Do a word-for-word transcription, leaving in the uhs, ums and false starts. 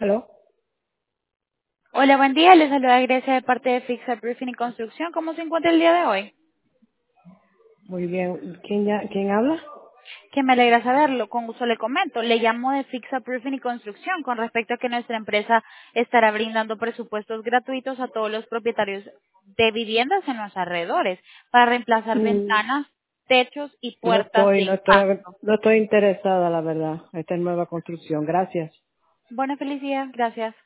¿Aló? Hola, buen día. Les saluda Grecia de parte de Fixa Roofing y Construcción. ¿Cómo se encuentra el día de hoy? Muy bien. ¿Quién, ya, ¿Quién habla? Que me alegra saberlo. Con gusto le comento. Le llamo de Fixa Roofing y Construcción con respecto a que nuestra empresa estará brindando presupuestos gratuitos a todos los propietarios de viviendas en los alrededores para reemplazar Mm, ventanas, techos y No puertas de estoy, no estoy, impacto. no estoy interesada, la verdad. Esta es nueva construcción. Gracias. Buena felicidad. Gracias.